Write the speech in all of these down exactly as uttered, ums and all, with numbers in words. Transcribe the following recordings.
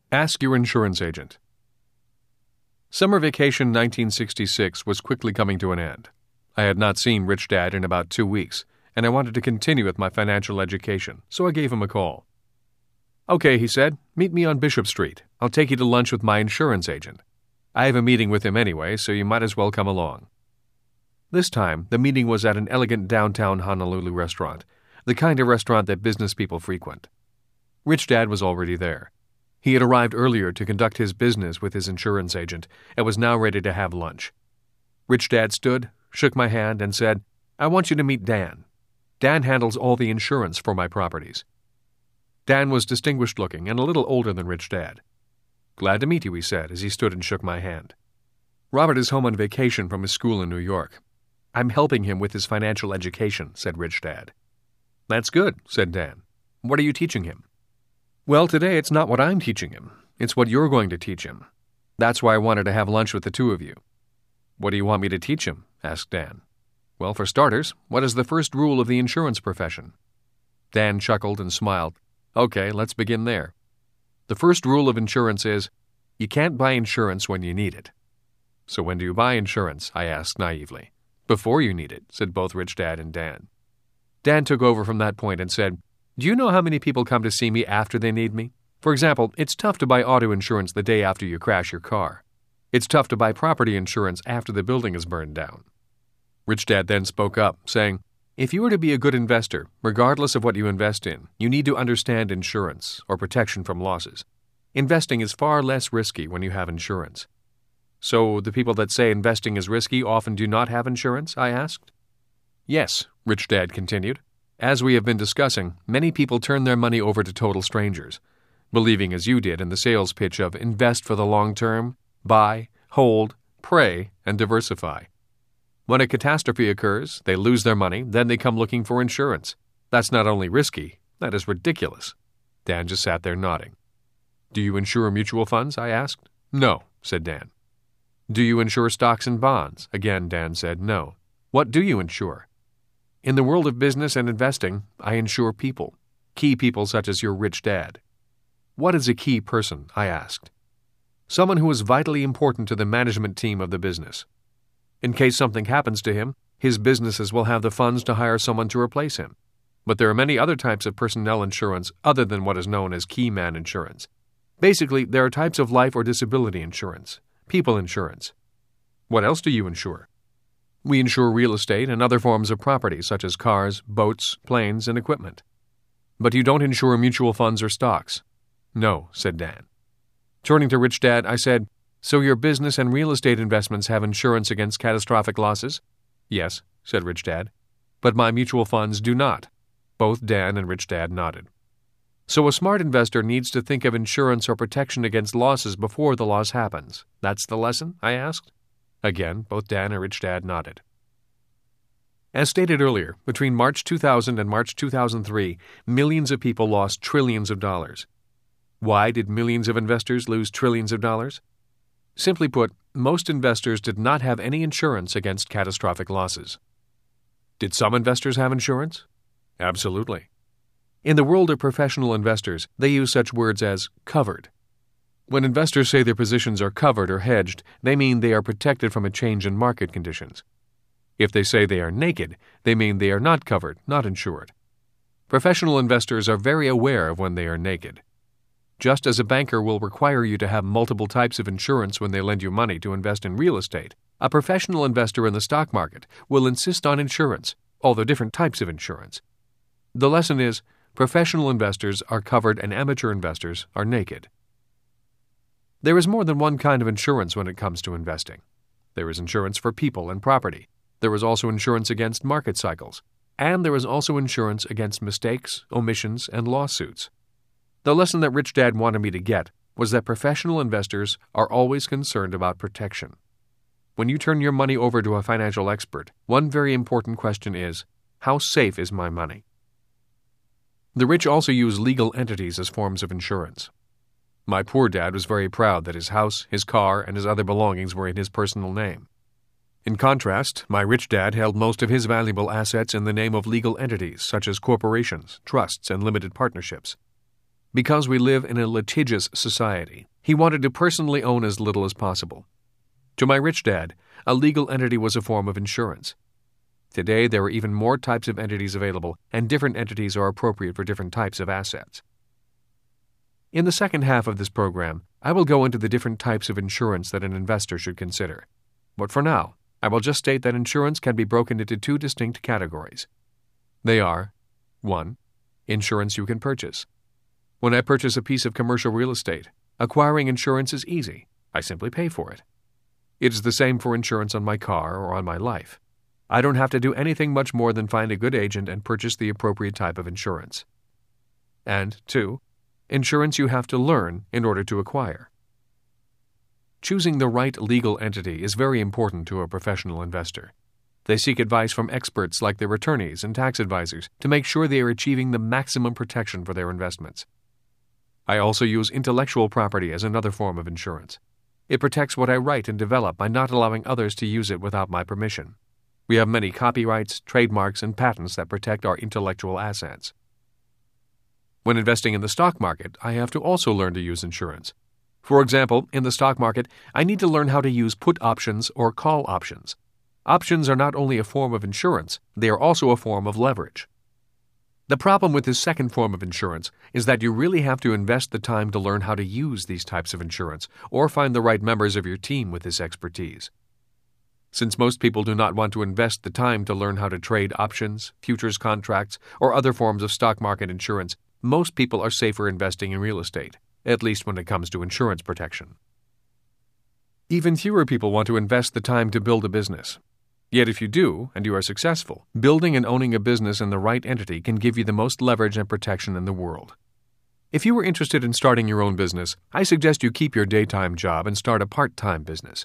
Ask your insurance agent. Summer vacation nineteen sixty-six was quickly coming to an end. I had not seen Rich Dad in about two weeks, and I wanted to continue with my financial education, so I gave him a call. "Okay," he said, "meet me on Bishop Street. I'll take you to lunch with my insurance agent. I have a meeting with him anyway, so you might as well come along." This time, the meeting was at an elegant downtown Honolulu restaurant, the kind of restaurant that business people frequent. Rich Dad was already there. He had arrived earlier to conduct his business with his insurance agent and was now ready to have lunch. Rich Dad stood, shook my hand, and said, "I want you to meet Dan. Dan handles all the insurance for my properties." Dan was distinguished-looking and a little older than Rich Dad. "Glad to meet you," he said as he stood and shook my hand. "Robert is home on vacation from his school in New York. I'm helping him with his financial education," said Rich Dad. "That's good," said Dan. "What are you teaching him?" "Well, today it's not what I'm teaching him. It's what you're going to teach him. That's why I wanted to have lunch with the two of you." "What do you want me to teach him?" asked Dan. "Well, for starters, what is the first rule of the insurance profession?" Dan chuckled and smiled. "Okay, let's begin there. The first rule of insurance is, you can't buy insurance when you need it." "So when do you buy insurance?" I asked naively. "Before you need it," said both Rich Dad and Dan. Dan took over from that point and said, "Do you know how many people come to see me after they need me? For example, it's tough to buy auto insurance the day after you crash your car. It's tough to buy property insurance after the building is burned down." Rich Dad then spoke up, saying, "If you are to be a good investor, regardless of what you invest in, you need to understand insurance, or protection from losses. Investing is far less risky when you have insurance." "So the people that say investing is risky often do not have insurance?" I asked. "Yes," Rich Dad continued. "As we have been discussing, many people turn their money over to total strangers, believing as you did in the sales pitch of invest for the long term, buy, hold, pray, and diversify. When a catastrophe occurs, they lose their money, then they come looking for insurance. That's not only risky, that is ridiculous." Dan just sat there nodding. "Do you insure mutual funds?" I asked. "No," said Dan. "Do you insure stocks and bonds?" Again, Dan said no. "What do you insure?" "In the world of business and investing, I insure people, key people such as your Rich Dad." "What is a key person?" I asked. "Someone who is vitally important to the management team of the business. In case something happens to him, his businesses will have the funds to hire someone to replace him. But there are many other types of personnel insurance other than what is known as key man insurance. Basically, there are types of life or disability insurance, people insurance." "What else do you insure?" "We insure real estate and other forms of property such as cars, boats, planes, and equipment." "But you don't insure mutual funds or stocks?" "No," said Dan. Turning to Rich Dad, I said, "So your business and real estate investments have insurance against catastrophic losses?" "Yes," said Rich Dad. "But my mutual funds do not." Both Dan and Rich Dad nodded. "So a smart investor needs to think of insurance or protection against losses before the loss happens. That's the lesson?" I asked. Again, both Dan and Rich Dad nodded. As stated earlier, between March two thousand and March two thousand three, millions of people lost trillions of dollars. Why did millions of investors lose trillions of dollars? Simply put, most investors did not have any insurance against catastrophic losses. Did some investors have insurance? Absolutely. In the world of professional investors, they use such words as covered. When investors say their positions are covered or hedged, they mean they are protected from a change in market conditions. If they say they are naked, they mean they are not covered, not insured. Professional investors are very aware of when they are naked. Just as a banker will require you to have multiple types of insurance when they lend you money to invest in real estate, a professional investor in the stock market will insist on insurance, although different types of insurance. The lesson is, professional investors are covered and amateur investors are naked. There is more than one kind of insurance when it comes to investing. There is insurance for people and property. There is also insurance against market cycles. And there is also insurance against mistakes, omissions, and lawsuits. The lesson that Rich Dad wanted me to get was that professional investors are always concerned about protection. When you turn your money over to a financial expert, one very important question is, how safe is my money? The rich also use legal entities as forms of insurance. My poor dad was very proud that his house, his car, and his other belongings were in his personal name. In contrast, my rich dad held most of his valuable assets in the name of legal entities such as corporations, trusts, and limited partnerships. Because we live in a litigious society, he wanted to personally own as little as possible. To my rich dad, a legal entity was a form of insurance. Today, there are even more types of entities available, and different entities are appropriate for different types of assets. In the second half of this program, I will go into the different types of insurance that an investor should consider. But for now, I will just state that insurance can be broken into two distinct categories. They are: one. Insurance you can purchase. When I purchase a piece of commercial real estate, acquiring insurance is easy. I simply pay for it. It is the same for insurance on my car or on my life. I don't have to do anything much more than find a good agent and purchase the appropriate type of insurance. And two. Insurance you have to learn in order to acquire. Choosing the right legal entity is very important to a professional investor. They seek advice from experts like their attorneys and tax advisors to make sure they are achieving the maximum protection for their investments. I also use intellectual property as another form of insurance. It protects what I write and develop by not allowing others to use it without my permission. We have many copyrights, trademarks, and patents that protect our intellectual assets. When investing in the stock market, I have to also learn to use insurance. For example, in the stock market, I need to learn how to use put options or call options. Options are not only a form of insurance, they are also a form of leverage. The problem with this second form of insurance is that you really have to invest the time to learn how to use these types of insurance or find the right members of your team with this expertise. Since most people do not want to invest the time to learn how to trade options, futures contracts, or other forms of stock market insurance, most people are safer investing in real estate, at least when it comes to insurance protection. Even fewer people want to invest the time to build a business. Yet if you do, and you are successful, building and owning a business in the right entity can give you the most leverage and protection in the world. If you are interested in starting your own business, I suggest you keep your daytime job and start a part-time business.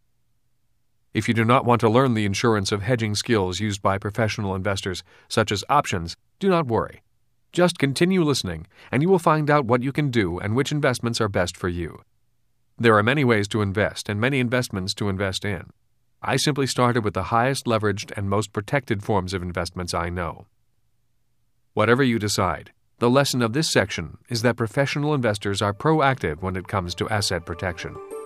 If you do not want to learn the insurance of hedging skills used by professional investors, such as options, do not worry. Just continue listening, and you will find out what you can do and which investments are best for you. There are many ways to invest and many investments to invest in. I simply started with the highest leveraged and most protected forms of investments I know. Whatever you decide, the lesson of this section is that professional investors are proactive when it comes to asset protection.